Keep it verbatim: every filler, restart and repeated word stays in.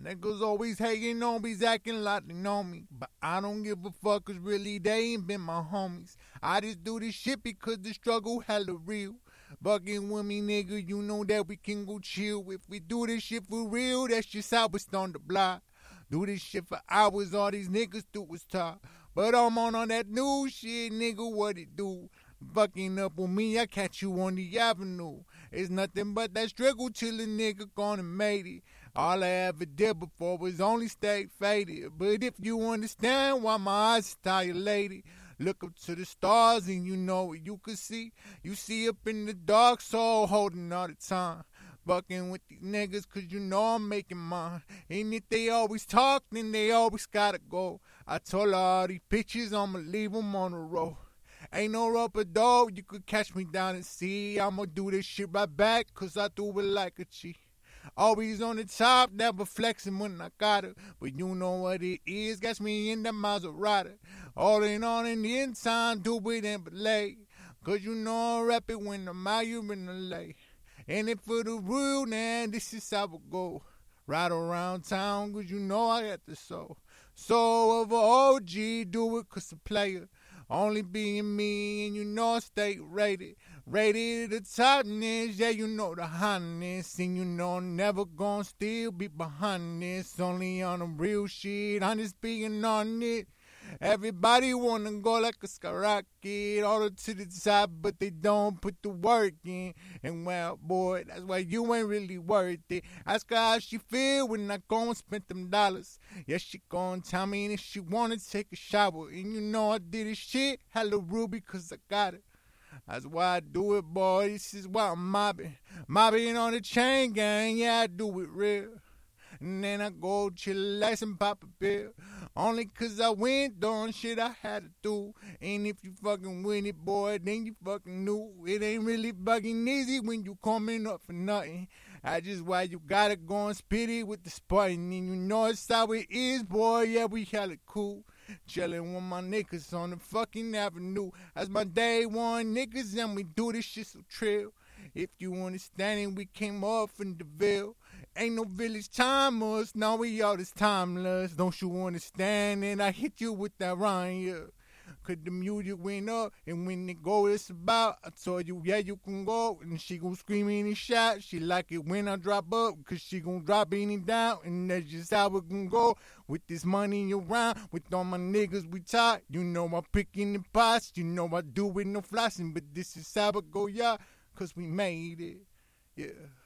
Niggas always hating on me, acting like they know me. But I don't give a fuck, cause really they ain't been my homies. I just do this shit because the struggle hella real. Bucking with me, nigga, you know that we can go chill. If we do this shit for real, that's just how it's on the block. Do this shit for hours, all these niggas do is talk. But I'm on all that new shit, nigga, what it do? Fucking up with me, I catch you on the avenue. It's nothing but that struggle till a nigga gonna made it. All I ever did before was only stay faded. But if you understand why my eyes are dilated, look up to the stars and you know what you can see. You see up in the dark, so holding all the time. Fucking with these niggas cause you know I'm making mine. And if they always talk, then they always gotta go. I told her all these bitches I'ma leave them on the road. Ain't no rubber dog, you could catch me down and see. I'ma do this shit right back, cause I do it like a G. Always on the top, never flexing when I got it. But you know what it is, got me in the Maserati. All in on in the end time, do it and belay. Cause you know I rap it when I'm out here in the lake. And if for the real, man, this is how it go. Ride around town, cause you know I got the soul. Soul of a O G, do it cause a player. Only being me, and you know I stay rated. Rated at the topness, yeah, you know the hotness. And you know I'm never gonna still be behind this. Only on the real shit, I'm just being on it. Everybody wanna go like a skyrocket, all the to the top, but they don't put the work in. And well, boy, that's why you ain't really worth it. Ask her how she feel when I go and spend them dollars. Yeah, she gon' tell me if she wanna take a shower. And you know I did this shit, hella ruby, cause I got it. That's why I do it, boy, this is why I'm mobbing. Mobbing on the chain gang, yeah, I do it real. And then I go chillax and pop a pill. Only cause I went doing shit I had to do. And if you fucking with it, boy, then you fucking knew. It ain't really fucking easy when you coming up for nothing. That's just why you gotta go and spit it with the Spartan. And you know it's how it is, boy, yeah, we hella cool. Chillin' with my niggas on the fucking avenue. That's my day one niggas and we do this shit so trill. If you understand it, we came up in the Ville. Ain't no village timers, now we all this timeless. Don't you understand it? I hit you with that rhyme, yeah. Cause the music went up, and when it go, it's about. I told you, yeah, you can go, and she gon' scream any shot. She like it when I drop up, cause she gon' drop any down, and that's just how it gon' go. With this money around, with all my niggas we tight. You know I picking the pots, you know I do it no flossing, but this is how it go, yeah. Cause we made it, yeah.